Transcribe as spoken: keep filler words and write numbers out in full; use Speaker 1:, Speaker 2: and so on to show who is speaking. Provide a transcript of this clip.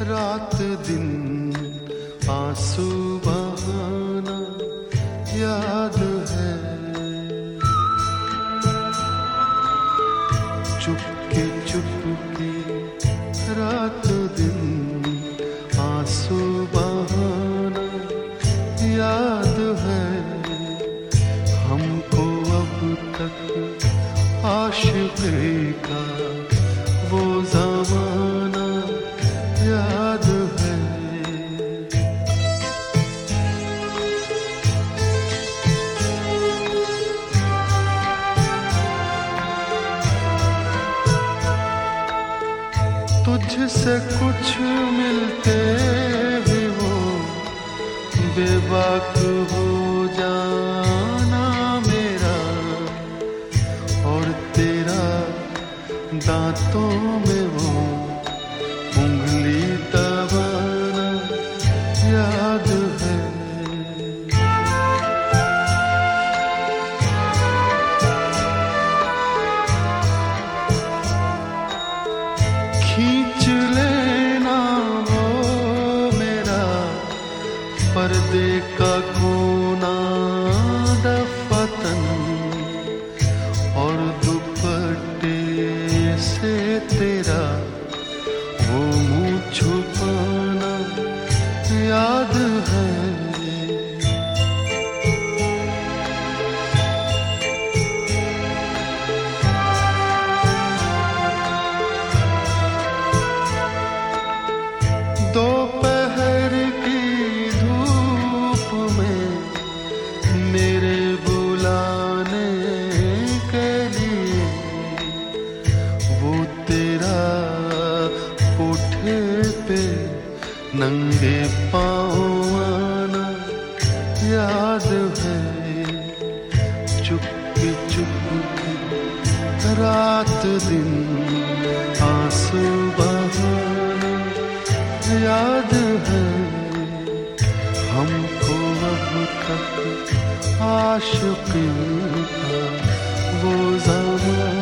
Speaker 1: रात दिन आंसू बहाना याद है। चुपके चुपके रात दिन आंसू बहाना याद है। हमको अब तक आशिक़ी का वो ज़माना याद है। तुझसे कुछ मिलते भी हो बेबाक हो जाना मेरा, और तेरा दांतों में वो उंगली दबाना याद है। खींच लेना वो मेरा पर्दे का कोना दफतन, और दुपट्टे से तेरा वो मुँह छुपाना याद है। दोपहर की धूप में मेरे बुलाने के लिए वो तेरा कोठे पे नंगे पाँव आना याद है। चुपके चुपके रात दिन आंसू बहाना याद है। हमको अब तक आशिक़ी का वो ज़माना